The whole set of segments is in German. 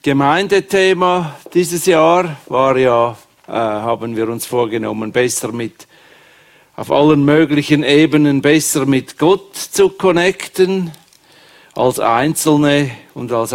Gemeindethema dieses Jahr war ja, haben wir uns vorgenommen, auf allen möglichen Ebenen besser mit Gott zu connecten, als Einzelne und als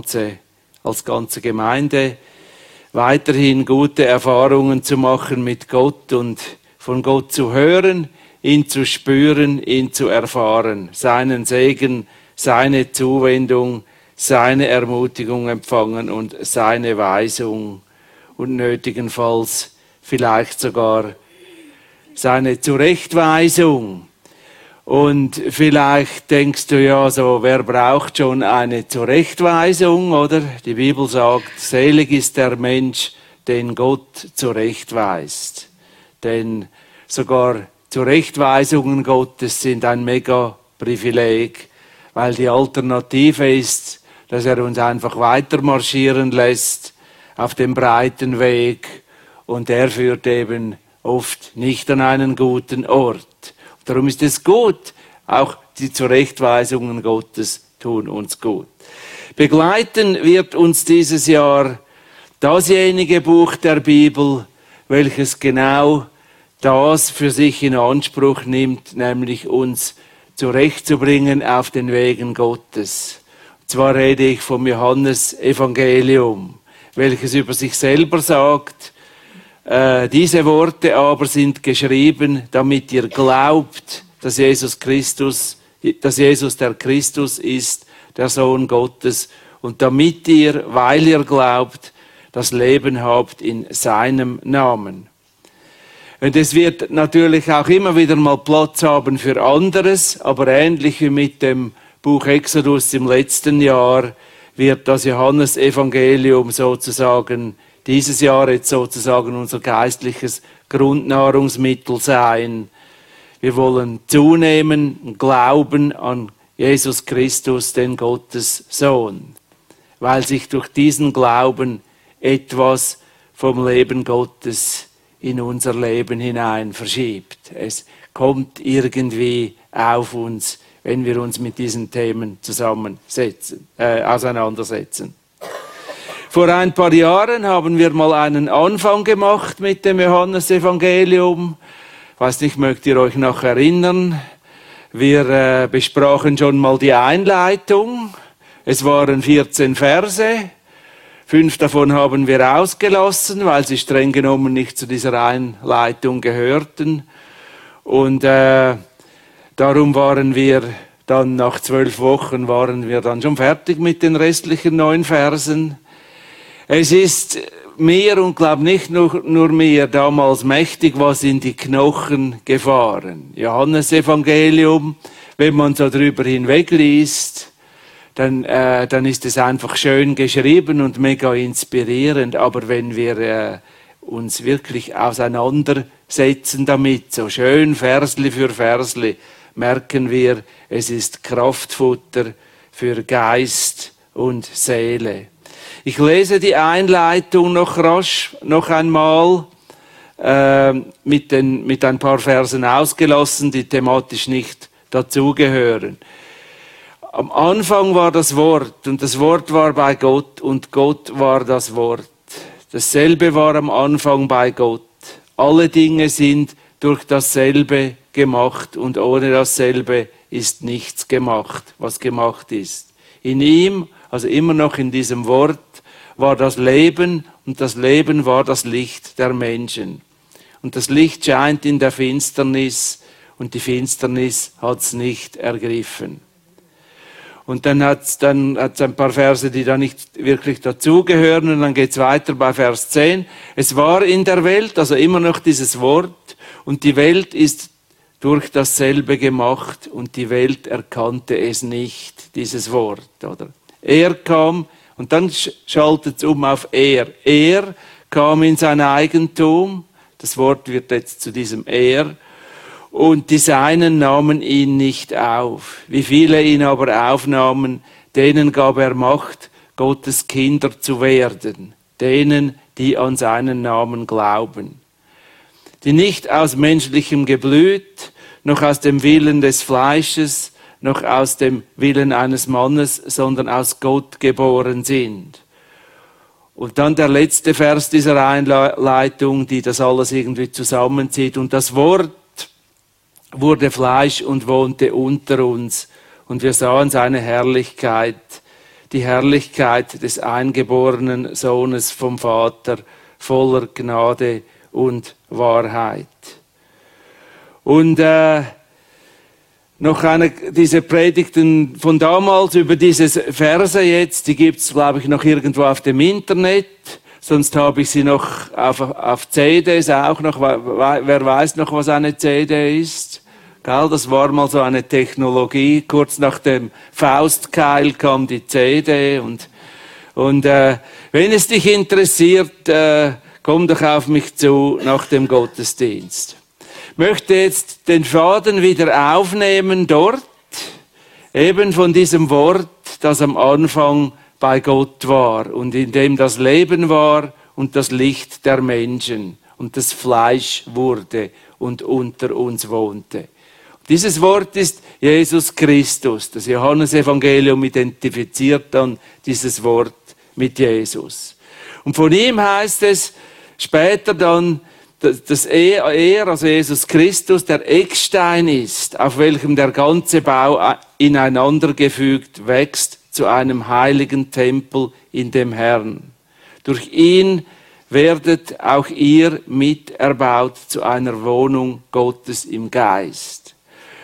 ganze Gemeinde, weiterhin gute Erfahrungen zu machen mit Gott und von Gott zu hören, ihn zu spüren, ihn zu erfahren, seinen Segen, seine Zuwendung, seine Ermutigung empfangen und seine Weisung und nötigenfalls vielleicht sogar seine Zurechtweisung. Und vielleicht denkst du ja so, wer braucht schon eine Zurechtweisung, oder? Die Bibel sagt, selig ist der Mensch, den Gott zurechtweist. Denn sogar Zurechtweisungen Gottes sind ein mega Privileg, weil die Alternative ist, dass er uns einfach weiter marschieren lässt auf dem breiten Weg und der führt eben oft nicht an einen guten Ort. Darum ist es gut, auch die Zurechtweisungen Gottes tun uns gut. Begleiten wird uns dieses Jahr dasjenige Buch der Bibel, welches genau das für sich in Anspruch nimmt, nämlich uns zurechtzubringen auf den Wegen Gottes. Und zwar rede ich vom Johannesevangelium, welches über sich selber sagt, diese Worte aber sind geschrieben, damit ihr glaubt, dass Jesus der Christus ist, der Sohn Gottes, und damit ihr, weil ihr glaubt, das Leben habt in seinem Namen. Und es wird natürlich auch immer wieder mal Platz haben für anderes, aber ähnlich wie mit dem Buch Exodus im letzten Jahr wird das Johannesevangelium dieses Jahr jetzt sozusagen unser geistliches Grundnahrungsmittel sein. Wir wollen zunehmen und glauben an Jesus Christus, den Gottes Sohn, weil sich durch diesen Glauben etwas vom Leben Gottes in unser Leben hinein verschiebt. Es kommt irgendwie auf uns, wenn wir uns mit diesen Themen auseinandersetzen. Vor ein paar Jahren haben wir mal einen Anfang gemacht mit dem Johannesevangelium. Ich weiß nicht, mögt ihr euch noch erinnern? Wir besprachen schon mal die Einleitung. Es waren 14 Verse. 5 davon haben wir ausgelassen, weil sie streng genommen nicht zu dieser Einleitung gehörten. Und darum waren wir dann nach 12 Wochen schon fertig mit den restlichen 9 Versen. Es ist mir und glaube nicht nur mir damals mächtig was in die Knochen gefahren. Johannesevangelium, wenn man so drüber hinwegliest, dann ist es einfach schön geschrieben und mega inspirierend. Aber wenn wir uns wirklich auseinandersetzen damit, so schön Versli für Versli, merken wir, es ist Kraftfutter für Geist und Seele. Ich lese die Einleitung noch rasch, noch einmal, mit ein paar Versen ausgelassen, die thematisch nicht dazugehören. Am Anfang war das Wort, und das Wort war bei Gott, und Gott war das Wort. Dasselbe war am Anfang bei Gott. Alle Dinge sind durch dasselbe gemacht, und ohne dasselbe ist nichts gemacht, was gemacht ist. In ihm, also immer noch in diesem Wort, war das Leben, und das Leben war das Licht der Menschen. Und das Licht scheint in der Finsternis, und die Finsternis hat's nicht ergriffen. Und dann hat's ein paar Verse, die da nicht wirklich dazugehören, und dann geht's weiter bei Vers 10. Es war in der Welt, also immer noch dieses Wort, und die Welt ist durch dasselbe gemacht, und die Welt erkannte es nicht, dieses Wort, oder? Er kam, und dann schaltet es um auf er. Er kam in sein Eigentum, das Wort wird jetzt zu diesem er, und die Seinen nahmen ihn nicht auf. Wie viele ihn aber aufnahmen, denen gab er Macht, Gottes Kinder zu werden, denen, die an seinen Namen glauben. Die nicht aus menschlichem Geblüt, noch aus dem Willen des Fleisches, noch aus dem Willen eines Mannes, sondern aus Gott geboren sind. Und dann der letzte Vers dieser Einleitung, die das alles irgendwie zusammenzieht. Und das Wort wurde Fleisch und wohnte unter uns. Und wir sahen seine Herrlichkeit, die Herrlichkeit des eingeborenen Sohnes vom Vater, voller Gnade und Wahrheit. Und noch diese Predigten von damals über diese Verse jetzt, die gibt's, glaube ich, noch irgendwo auf dem Internet. Sonst habe ich sie noch auf CDs auch noch. Wer weiß noch, was eine CD ist? Gell, das war mal so eine Technologie. Kurz nach dem Faustkeil kam die CD. Und wenn es dich interessiert, komm doch auf mich zu nach dem Gottesdienst. Ich möchte jetzt den Faden wieder aufnehmen dort, eben von diesem Wort, das am Anfang bei Gott war und in dem das Leben war und das Licht der Menschen und das Fleisch wurde und unter uns wohnte. Dieses Wort ist Jesus Christus. Das Johannesevangelium identifiziert dann dieses Wort mit Jesus. Und von ihm heißt es später dann, dass er, also Jesus Christus, der Eckstein ist, auf welchem der ganze Bau ineinandergefügt wächst zu einem heiligen Tempel in dem Herrn. Durch ihn werdet auch ihr miterbaut zu einer Wohnung Gottes im Geist.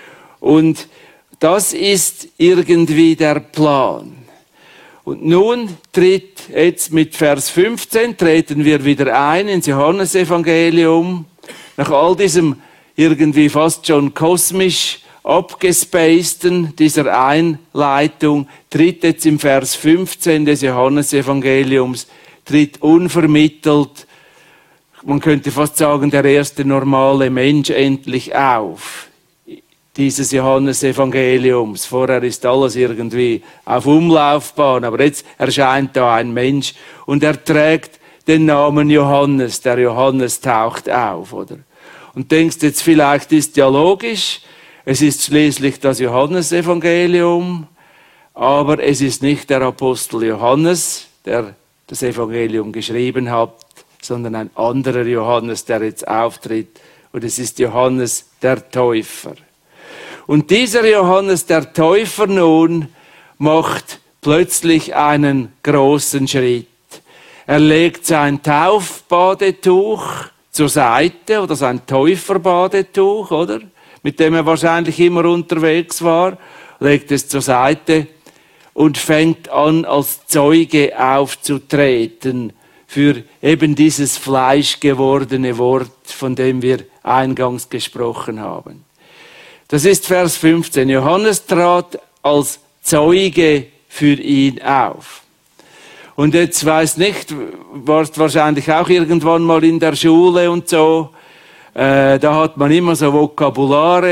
Und das ist irgendwie der Plan. Und nun jetzt mit Vers 15 treten wir wieder ein ins Johannesevangelium. Nach all diesem irgendwie fast schon kosmisch abgespaceden, dieser Einleitung, tritt jetzt im Vers 15 des Johannesevangeliums, tritt unvermittelt, man könnte fast sagen, der erste normale Mensch endlich auf. Dieses Johannesevangeliums. Vorher ist alles irgendwie auf Umlaufbahn, aber jetzt erscheint da ein Mensch und er trägt den Namen Johannes. Der Johannes taucht auf, oder? Und denkst jetzt, vielleicht ist ja logisch, es ist schließlich das Johannesevangelium, aber es ist nicht der Apostel Johannes, der das Evangelium geschrieben hat, sondern ein anderer Johannes, der jetzt auftritt, und es ist Johannes der Täufer. Und dieser Johannes der Täufer nun macht plötzlich einen großen Schritt. Er legt sein Taufbadetuch zur Seite, oder sein Täuferbadetuch, oder? Mit dem er wahrscheinlich immer unterwegs war, legt es zur Seite und fängt an, als Zeuge aufzutreten für eben dieses fleischgewordene Wort, von dem wir eingangs gesprochen haben. Das ist Vers 15. Johannes trat als Zeuge für ihn auf. Und jetzt weiß nicht, warst wahrscheinlich auch irgendwann mal in der Schule und so. Da hat man immer so Vokabular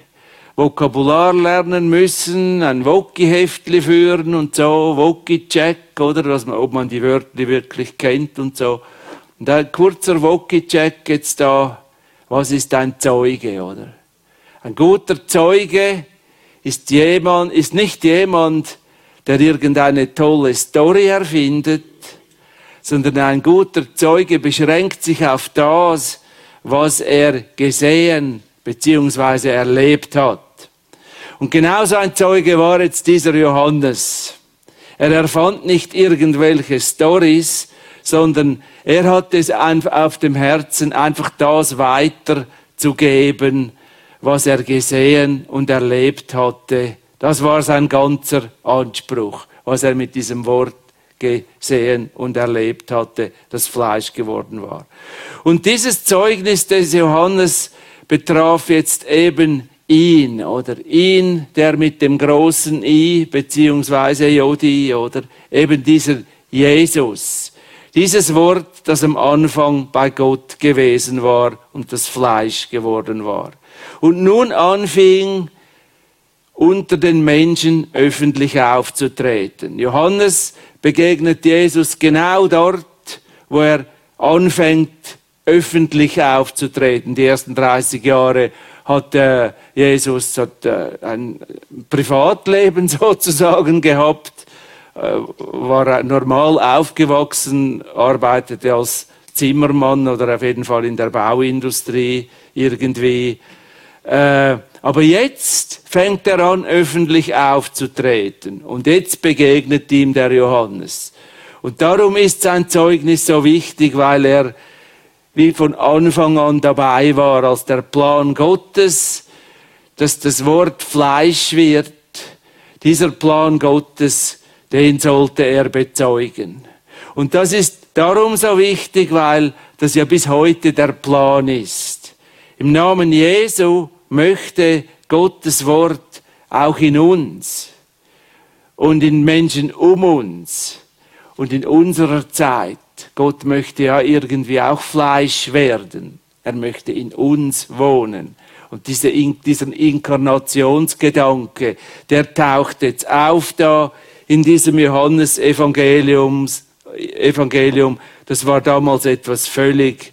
lernen müssen, ein Woki-Heftli führen und so, Woki-Check, oder? Ob man die Wörter wirklich kennt und so. Und ein kurzer Woki-Check jetzt da, was ist ein Zeuge, oder? Ein guter Zeuge ist nicht jemand, der irgendeine tolle Story erfindet, sondern ein guter Zeuge beschränkt sich auf das, was er gesehen bzw. erlebt hat. Und genauso ein Zeuge war jetzt dieser Johannes. Er erfand nicht irgendwelche Stories, sondern er hat es auf dem Herzen, einfach das weiterzugeben, was er gesehen und erlebt hatte. Das war sein ganzer Anspruch, was er mit diesem Wort gesehen und erlebt hatte, das Fleisch geworden war. Und dieses Zeugnis des Johannes betraf jetzt eben ihn, oder ihn, der mit dem großen I, beziehungsweise Jodi, oder eben dieser Jesus. Dieses Wort, das am Anfang bei Gott gewesen war und das Fleisch geworden war. Und nun anfing, unter den Menschen öffentlich aufzutreten. Johannes begegnet Jesus genau dort, wo er anfängt, öffentlich aufzutreten. Die ersten 30 Jahre hat Jesus ein Privatleben sozusagen gehabt, war normal aufgewachsen, arbeitete als Zimmermann oder auf jeden Fall in der Bauindustrie irgendwie. Aber jetzt fängt er an, öffentlich aufzutreten. Und jetzt begegnet ihm der Johannes. Und darum ist sein Zeugnis so wichtig, weil er wie von Anfang an dabei war, als der Plan Gottes, dass das Wort Fleisch wird. Dieser Plan Gottes, den sollte er bezeugen. Und das ist darum so wichtig, weil das ja bis heute der Plan ist. Im Namen Jesu möchte Gottes Wort auch in uns und in Menschen um uns und in unserer Zeit. Gott möchte ja irgendwie auch Fleisch werden. Er möchte in uns wohnen. Und dieser Inkarnationsgedanke, der taucht jetzt auf da in diesem Johannesevangelium. Das war damals etwas völlig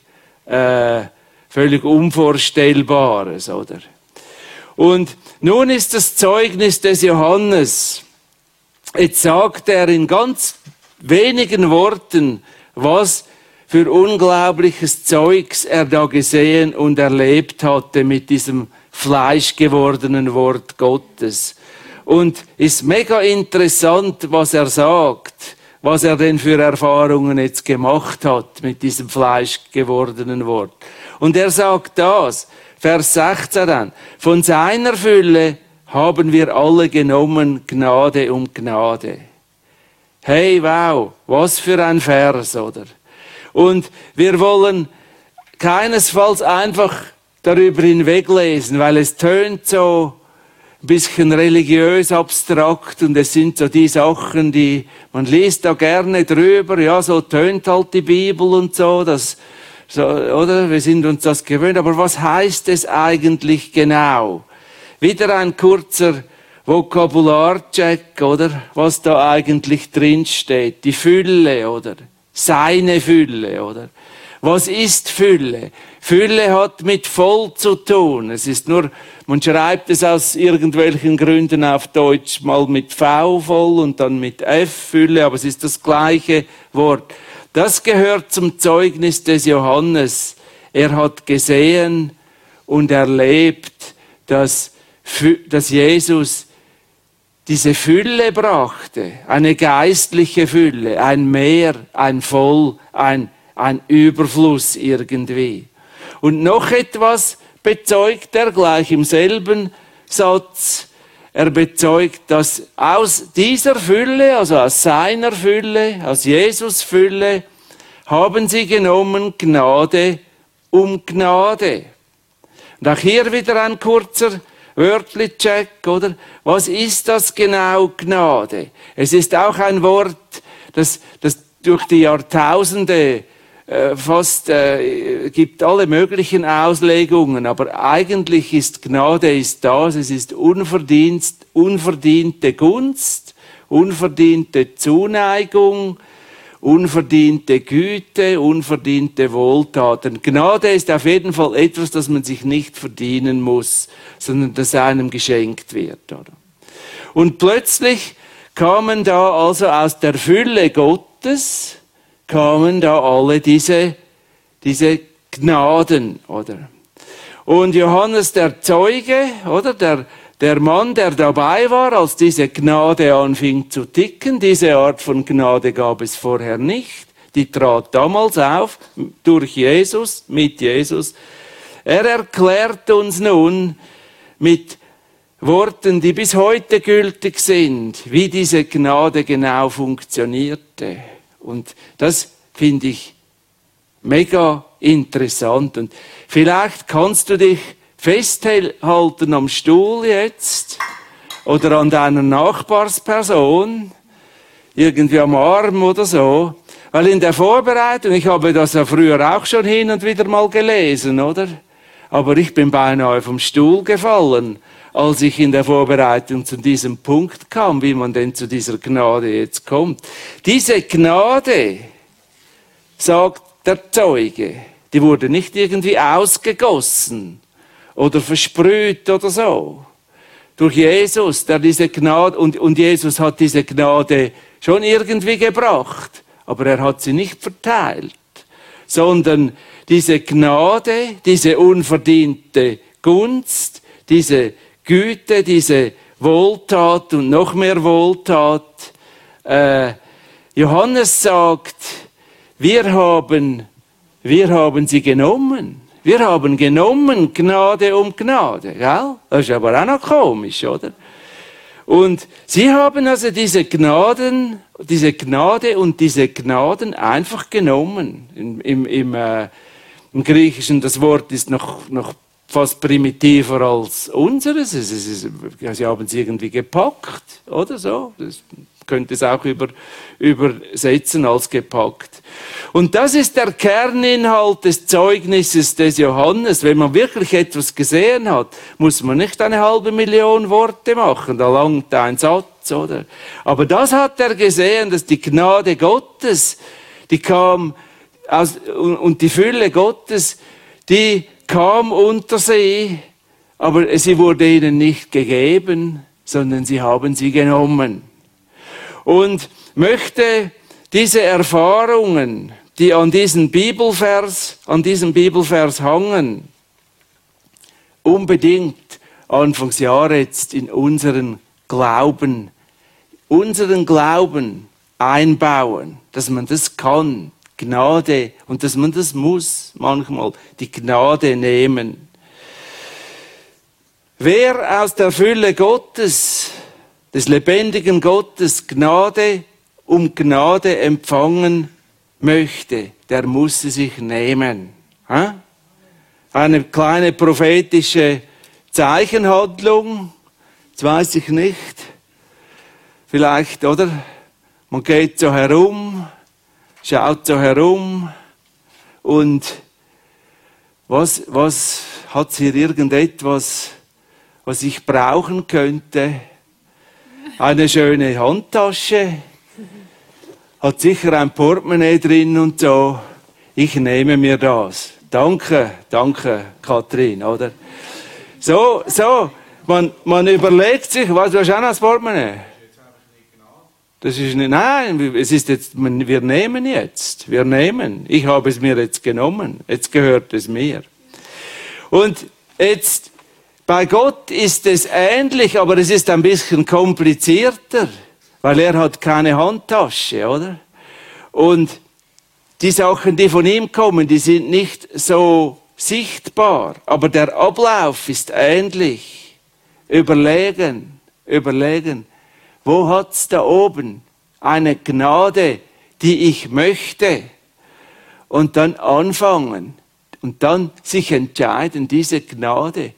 Unvorstellbares, oder? Und nun ist das Zeugnis des Johannes. Jetzt sagt er in ganz wenigen Worten, was für unglaubliches Zeugs er da gesehen und erlebt hatte mit diesem fleischgewordenen Wort Gottes. Und ist mega interessant, was er sagt, was er denn für Erfahrungen jetzt gemacht hat mit diesem fleischgewordenen Wort. Und er sagt das, Vers 16 dann, von seiner Fülle haben wir alle genommen, Gnade um Gnade. Hey, wow, was für ein Vers, oder? Und wir wollen keinesfalls einfach darüber hinweglesen, weil es tönt so ein bisschen religiös abstrakt und es sind so die Sachen, die man liest da gerne drüber, ja, so tönt halt die Bibel und so, das, so, oder? Wir sind uns das gewöhnt, aber was heißt es eigentlich genau? Wieder ein kurzer Vokabularcheck, oder? Was da eigentlich drin steht. Die Fülle, oder? Seine Fülle, oder? Was ist Fülle? Fülle hat mit voll zu tun. Es ist nur, man schreibt es aus irgendwelchen Gründen auf Deutsch mal mit V voll und dann mit F Fülle, aber es ist das gleiche Wort. Das gehört zum Zeugnis des Johannes. Er hat gesehen und erlebt, dass Jesus diese Fülle brachte, eine geistliche Fülle, ein Meer, ein Voll, ein Überfluss irgendwie. Und noch etwas bezeugt er gleich im selben Satz. Er bezeugt, dass aus dieser Fülle, also aus seiner Fülle, aus Jesus Fülle, haben sie genommen Gnade um Gnade. Und auch hier wieder ein kurzer Wörtli-Check, oder? Was ist das genau, Gnade? Es ist auch ein Wort, das durch die Jahrtausende gibt alle möglichen Auslegungen, aber eigentlich ist Gnade das, es ist unverdiente Gunst, unverdiente Zuneigung, unverdiente Güte, unverdiente Wohltaten. Gnade ist auf jeden Fall etwas, das man sich nicht verdienen muss, sondern das einem geschenkt wird. Oder? Und plötzlich kamen da also aus der Fülle Gottes, kamen da alle diese Gnaden, oder? Und Johannes der Zeuge, oder? Der Mann, der dabei war, als diese Gnade anfing zu ticken, diese Art von Gnade gab es vorher nicht. Die trat damals auf, durch Jesus, mit Jesus. Er erklärt uns nun mit Worten, die bis heute gültig sind, wie diese Gnade genau funktionierte. Und das finde ich mega interessant. Und vielleicht kannst du dich festhalten am Stuhl jetzt oder an deiner Nachbarsperson, irgendwie am Arm oder so. Weil in der Vorbereitung, ich habe das ja früher auch schon hin und wieder mal gelesen, oder? Aber ich bin beinahe vom Stuhl gefallen, als ich in der Vorbereitung zu diesem Punkt kam, wie man denn zu dieser Gnade jetzt kommt. Diese Gnade, sagt der Zeuge, die wurde nicht irgendwie ausgegossen oder versprüht oder so. Durch Jesus, der diese Gnade, und Jesus hat diese Gnade schon irgendwie gebracht, aber er hat sie nicht verteilt, sondern diese Gnade, diese unverdiente Gunst, diese Güte, diese Wohltat und noch mehr Wohltat. Johannes sagt, wir haben sie genommen. Wir haben genommen Gnade um Gnade. Gell? Das ist aber auch noch komisch, oder? Und sie haben also diese Gnade und diese Gnaden einfach genommen. Im Griechischen, das Wort ist noch fast primitiver als unseres. Sie haben es irgendwie gepackt, oder so. Das könnte es auch übersetzen als gepackt. Und das ist der Kerninhalt des Zeugnisses des Johannes. Wenn man wirklich etwas gesehen hat, muss man nicht 500.000 Worte machen, da langt ein Satz, oder? Aber das hat er gesehen, dass die Gnade Gottes, die kam und die Fülle Gottes, die kam unter sie, aber sie wurde ihnen nicht gegeben, sondern sie haben sie genommen. Und möchte diese Erfahrungen, die an diesem Bibelvers hangen, unbedingt Anfangsjahr jetzt in unseren Glauben einbauen, dass man das kann, Gnade, und dass man das muss, manchmal, die Gnade nehmen. Wer aus der Fülle Gottes, des lebendigen Gottes, Gnade um Gnade empfangen möchte, der muss sie sich nehmen. Eine kleine prophetische Zeichenhandlung, das weiß ich nicht. Vielleicht, oder? Man geht so herum, schaut so herum und was hat hier irgendetwas, was ich brauchen könnte? Eine schöne Handtasche, hat sicher ein Portemonnaie drin und so. Ich nehme mir das. Danke, Kathrin, oder? So, man überlegt sich, was, du hast auch noch ein Portemonnaie? Das ist nicht, nein, es ist jetzt, wir nehmen. Ich habe es mir jetzt genommen. Jetzt gehört es mir. Und jetzt, bei Gott ist es ähnlich, aber es ist ein bisschen komplizierter, weil er hat keine Handtasche, oder? Und die Sachen, die von ihm kommen, die sind nicht so sichtbar, aber der Ablauf ist ähnlich. Überlegen. Wo hat's da oben eine Gnade, die ich möchte? Und dann anfangen und dann sich entscheiden, diese Gnade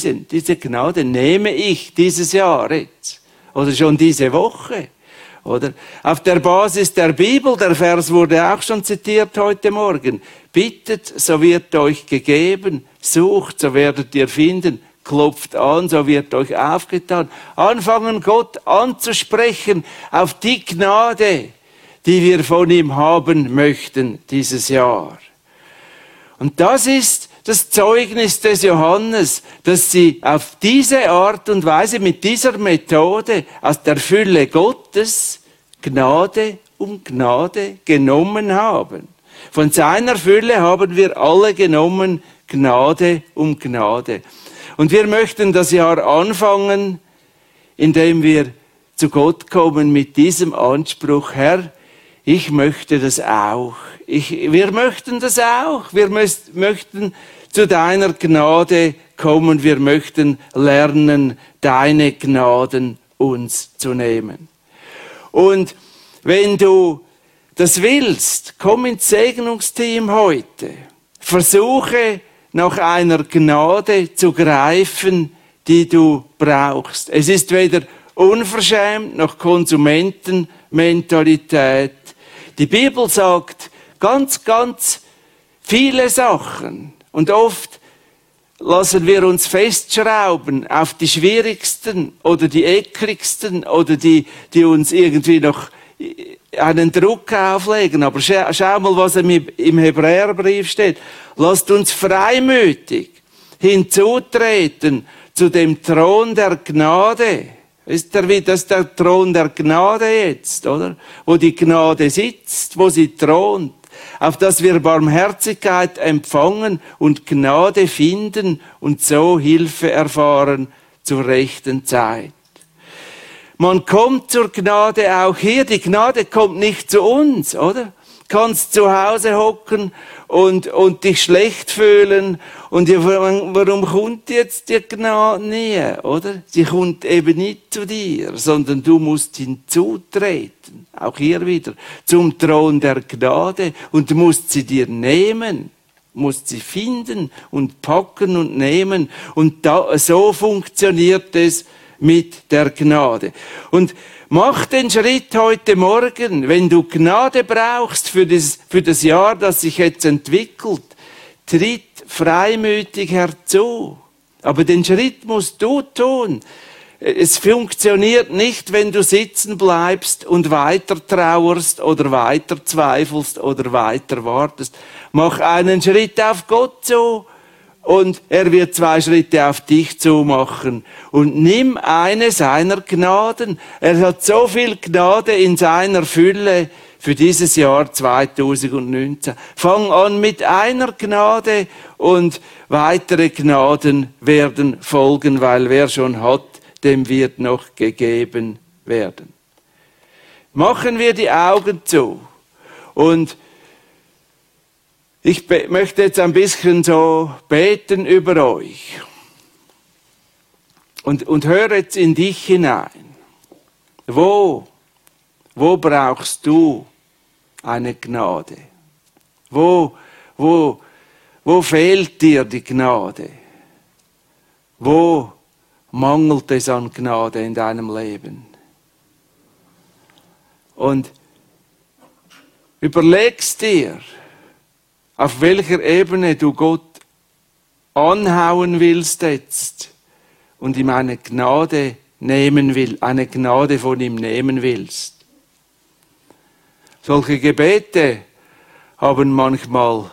nehme ich dieses Jahr jetzt oder schon diese Woche. Oder? Auf der Basis der Bibel, der Vers wurde auch schon zitiert heute Morgen. Bittet, so wird euch gegeben. Sucht, so werdet ihr finden. Klopft an, so wird euch aufgetan. Anfangen, Gott anzusprechen auf die Gnade, die wir von ihm haben möchten dieses Jahr. Und das ist das Zeugnis des Johannes, dass sie auf diese Art und Weise, mit dieser Methode aus der Fülle Gottes Gnade um Gnade genommen haben. Von seiner Fülle haben wir alle genommen, Gnade um Gnade. Und wir möchten das Jahr anfangen, indem wir zu Gott kommen mit diesem Anspruch, Herr, ich möchte das auch. Wir möchten das auch. Wir möchten zu deiner Gnade kommen. Wir möchten lernen, deine Gnaden uns zu nehmen. Und wenn du das willst, komm ins Segnungsteam heute. Versuche nach einer Gnade zu greifen, die du brauchst. Es ist weder unverschämt noch Konsumentenmentalität. Die Bibel sagt ganz viele Sachen. Und oft lassen wir uns festschrauben auf die schwierigsten oder die ekligsten oder die uns irgendwie noch einen Druck auflegen. Aber schau mal, was im Hebräerbrief steht. Lasst uns freimütig hinzutreten zu dem Thron der Gnade. Das ist der Thron der Gnade jetzt, oder? Wo die Gnade sitzt, wo sie thront, auf dass wir Barmherzigkeit empfangen und Gnade finden und so Hilfe erfahren zur rechten Zeit. Man kommt zur Gnade auch hier. Die Gnade kommt nicht zu uns, oder? Du kannst zu Hause hocken und dich schlecht fühlen. Und warum kommt jetzt die Gnade nie, oder? Sie kommt eben nicht zu dir, sondern du musst hinzutreten. Auch hier wieder. Zum Thron der Gnade. Und du musst sie dir nehmen. Musst sie finden und packen und nehmen. Und so funktioniert es mit der Gnade. Und mach den Schritt heute Morgen, wenn du Gnade brauchst für das Jahr, das sich jetzt entwickelt, tritt freimütig herzu. Aber den Schritt musst du tun. Es funktioniert nicht, wenn du sitzen bleibst und weiter trauerst oder weiter zweifelst oder weiter wartest. Mach einen Schritt auf Gott zu und er wird 2 Schritte auf dich zu machen. Und nimm eine seiner Gnaden. Er hat so viel Gnade in seiner Fülle für dieses Jahr 2019. Fang an mit einer Gnade und weitere Gnaden werden folgen, weil wer schon hat, dem wird noch gegeben werden. Machen wir die Augen zu. Und ich möchte jetzt ein bisschen so beten über euch. Und hör jetzt in dich hinein. Wo brauchst du eine Gnade? Wo fehlt dir die Gnade? Wo mangelt es an Gnade in deinem Leben? Und überlegst dir, auf welcher Ebene du Gott anhauen willst jetzt und ihm eine Gnade nehmen will, eine Gnade von ihm nehmen willst. Solche Gebete haben manchmal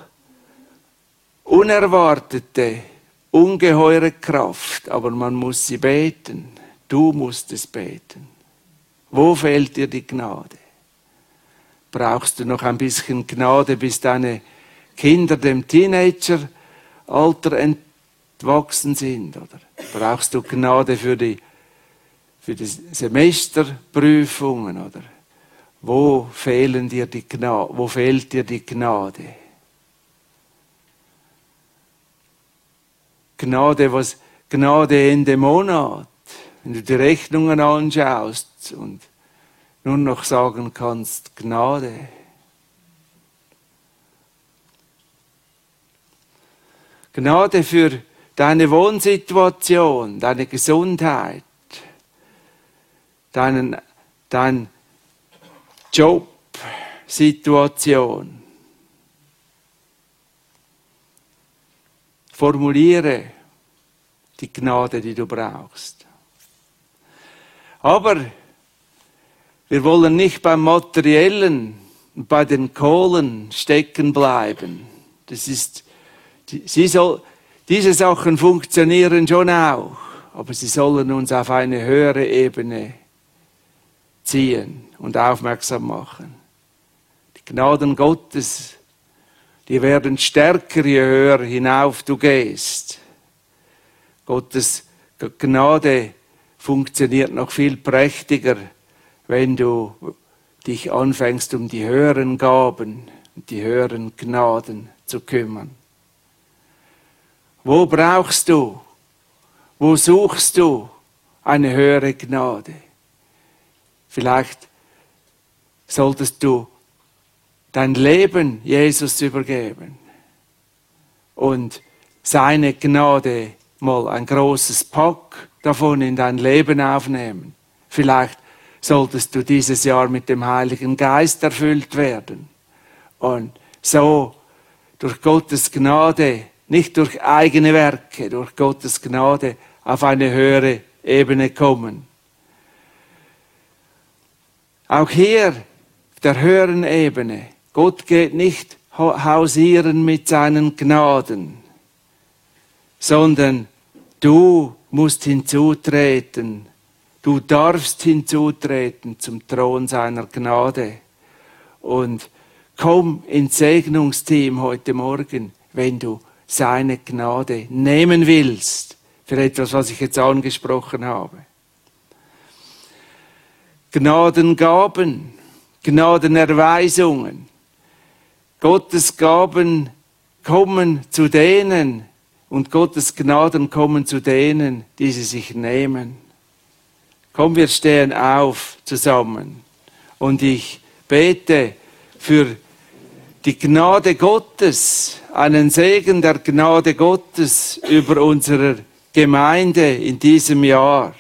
unerwartete, ungeheure Kraft, aber man muss sie beten. Du musst es beten. Wo fehlt dir die Gnade? Brauchst du noch ein bisschen Gnade, bis deine Kinder dem Teenageralter entwachsen sind? Oder brauchst du Gnade für die Semesterprüfungen? Oder wo fehlt dir die Gnade? Gnade Ende Monat, wenn du die Rechnungen anschaust und nur noch sagen kannst, Gnade. Gnade für deine Wohnsituation, deine Gesundheit, deine Jobsituation. Formuliere die Gnade, die du brauchst. Aber wir wollen nicht beim Materiellen, bei den Kohlen stecken bleiben. Diese Sachen funktionieren schon auch, aber sie sollen uns auf eine höhere Ebene ziehen und aufmerksam machen. Die Gnaden Gottes, die werden stärker, je höher hinauf du gehst. Gottes Gnade funktioniert noch viel prächtiger, wenn du dich anfängst, um die höheren Gaben und die höheren Gnaden zu kümmern. Wo brauchst du, wo suchst du eine höhere Gnade? Vielleicht solltest du dein Leben Jesus übergeben und seine Gnade mal ein großes Pack davon in dein Leben aufnehmen. Vielleicht solltest du dieses Jahr mit dem Heiligen Geist erfüllt werden und so durch Gottes Gnade, nicht durch eigene Werke, durch Gottes Gnade auf eine höhere Ebene kommen. Auch hier, auf der höheren Ebene, Gott geht nicht hausieren mit seinen Gnaden, sondern du musst hinzutreten Du darfst hinzutreten zum Thron seiner Gnade. Und komm ins Segnungsteam heute Morgen, wenn du seine Gnade nehmen willst, für etwas, was ich jetzt angesprochen habe. Gnadengaben, Gnadenerweisungen. Gottes Gaben kommen zu denen und Gottes Gnaden kommen zu denen, die sie sich nehmen. Komm, wir stehen auf zusammen und ich bete für die Gnade Gottes, einen Segen der Gnade Gottes über unsere Gemeinde in diesem Jahr.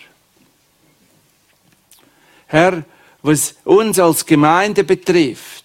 Herr, was uns als Gemeinde betrifft,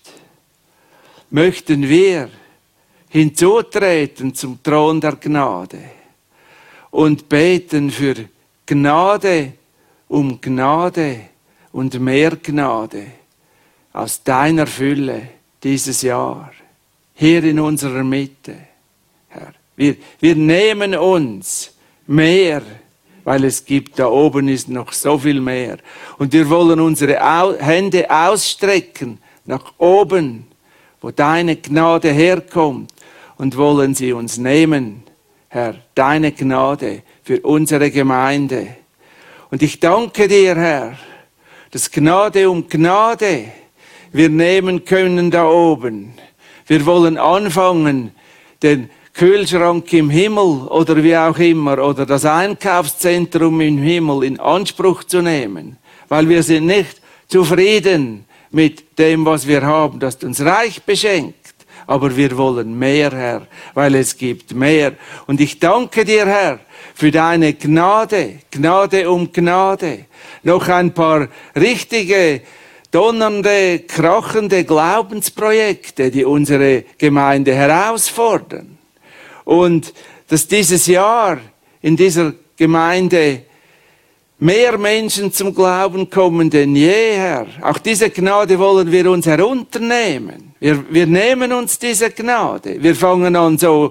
möchten wir hinzutreten zum Thron der Gnade und beten für Gnade um Gnade und mehr Gnade aus deiner Fülle dieses Jahr, hier in unserer Mitte. Herr, wir nehmen uns mehr, weil es gibt, da oben ist noch so viel mehr. Und wir wollen unsere Hände ausstrecken nach oben, wo deine Gnade herkommt, und wollen sie uns nehmen, Herr, deine Gnade für unsere Gemeinde. Und ich danke dir, Herr, dass Gnade um Gnade wir nehmen können da oben. Wir wollen anfangen, den Kühlschrank im Himmel oder wie auch immer oder das Einkaufszentrum im Himmel in Anspruch zu nehmen, weil wir sind nicht zufrieden mit dem, was wir haben, das uns reich beschenkt. Aber wir wollen mehr, Herr, weil es gibt mehr. Und ich danke dir, Herr, für deine Gnade, Gnade um Gnade. Noch ein paar richtige, donnernde, krachende Glaubensprojekte, die unsere Gemeinde herausfordern. Und dass dieses Jahr in dieser Gemeinde mehr Menschen zum Glauben kommen denn je, Herr. Auch diese Gnade wollen wir uns herunternehmen. Wir nehmen uns diese Gnade. Wir fangen an so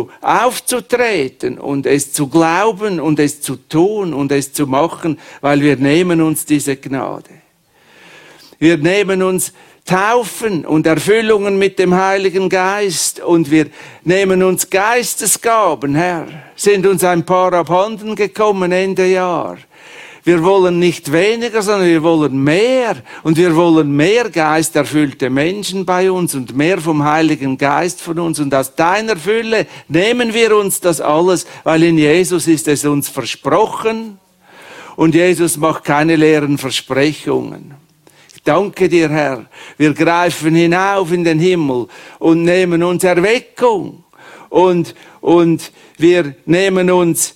aufzutreten und es zu glauben und es zu tun und es zu machen, weil wir nehmen uns diese Gnade. Wir nehmen uns Taufen und Erfüllungen mit dem Heiligen Geist und wir nehmen uns Geistesgaben, Herr. Sind uns ein paar abhanden gekommen Ende Jahr. Wir wollen nicht weniger, sondern wir wollen mehr. Und wir wollen mehr geisterfüllte Menschen bei uns und mehr vom Heiligen Geist von uns. Und aus deiner Fülle nehmen wir uns das alles, weil in Jesus ist es uns versprochen. Und Jesus macht keine leeren Versprechungen. Ich danke dir, Herr. Wir greifen hinauf in den Himmel und nehmen uns Erweckung. Und wir nehmen uns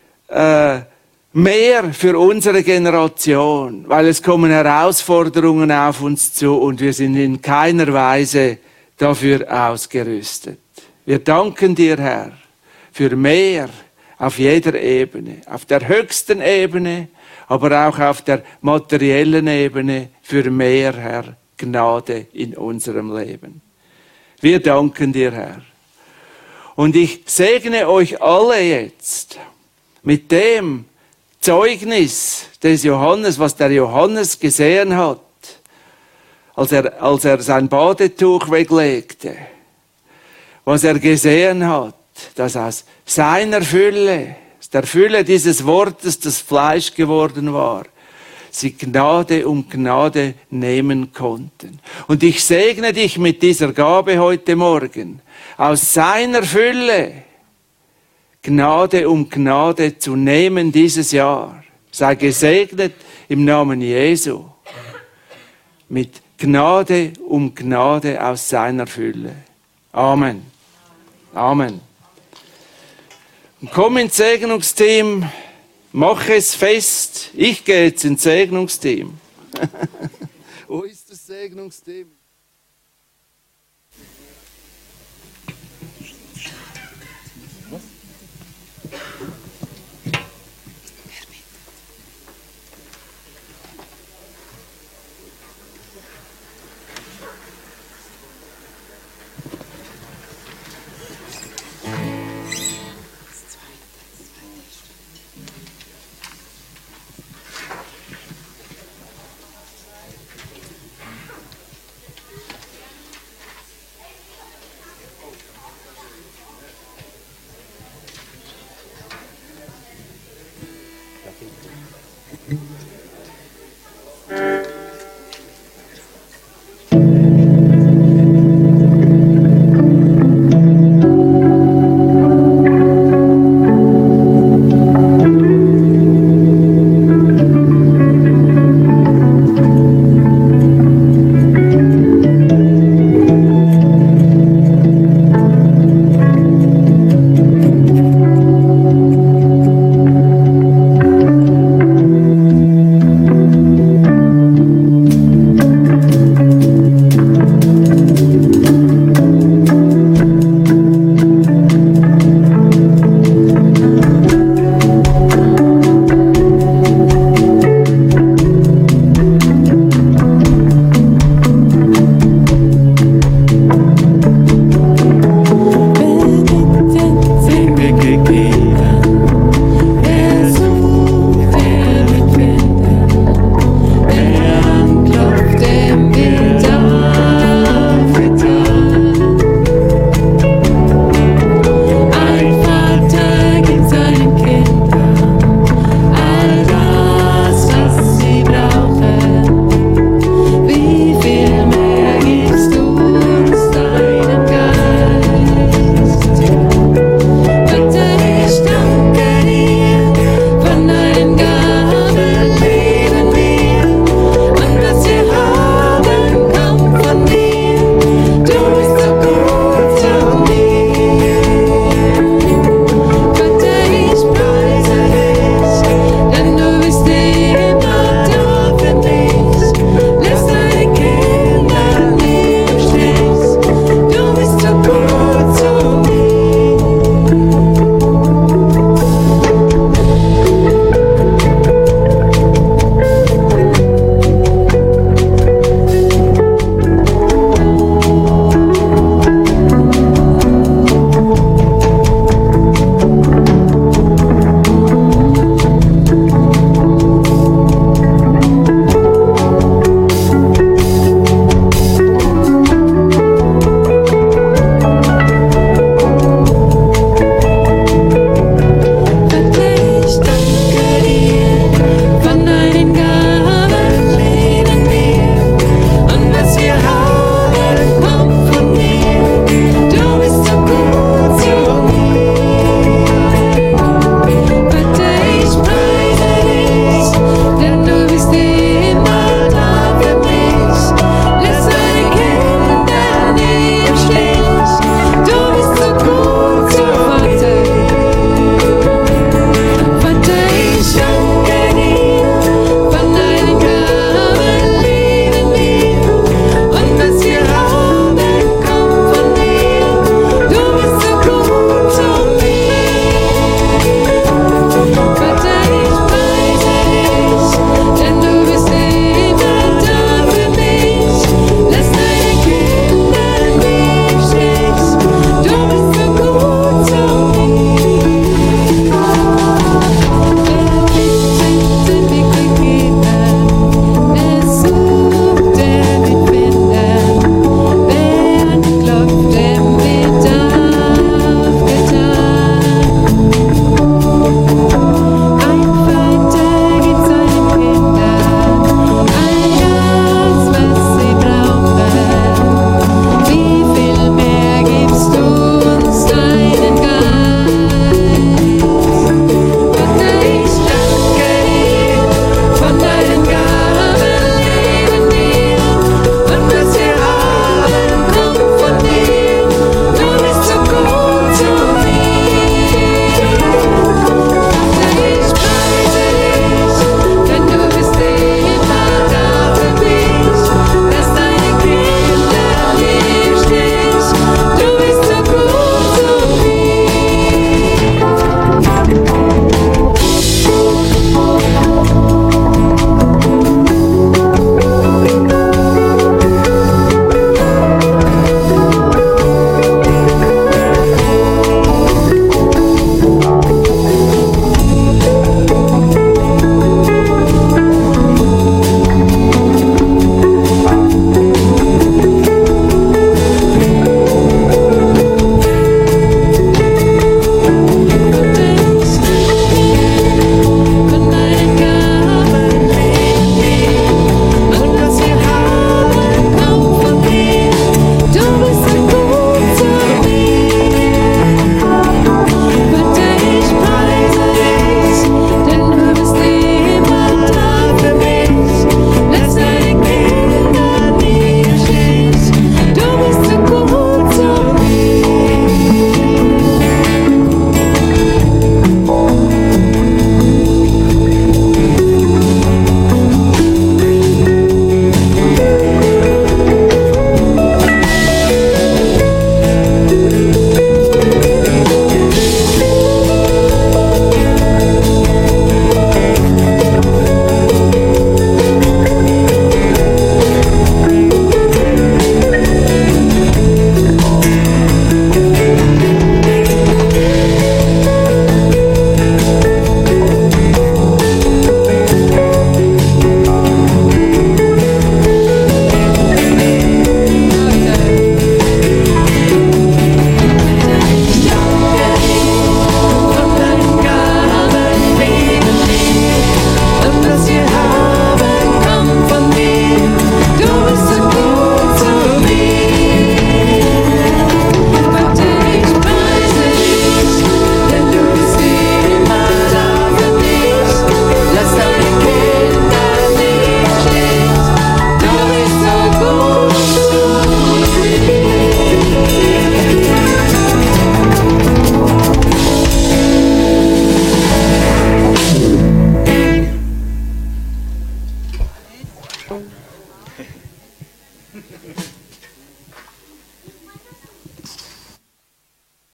mehr für unsere Generation, weil es kommen Herausforderungen auf uns zu und wir sind in keiner Weise dafür ausgerüstet. Wir danken dir, Herr, für mehr auf jeder Ebene, auf der höchsten Ebene, aber auch auf der materiellen Ebene, für mehr, Herr, Gnade in unserem Leben. Wir danken dir, Herr. Und ich segne euch alle jetzt mit dem Zeugnis des Johannes, was der Johannes gesehen hat, als er sein Badetuch weglegte, was er gesehen hat, dass aus seiner Fülle, aus der Fülle dieses Wortes, das Fleisch geworden war, sie Gnade um Gnade nehmen konnten. Und ich segne dich mit dieser Gabe heute Morgen, aus seiner Fülle Gnade um Gnade zu nehmen dieses Jahr. Sei gesegnet im Namen Jesu. Mit Gnade um Gnade aus seiner Fülle. Amen. Amen. Und komm ins Segnungsteam, mach es fest. Ich gehe jetzt ins Segnungsteam. Wo ist das Segnungsteam?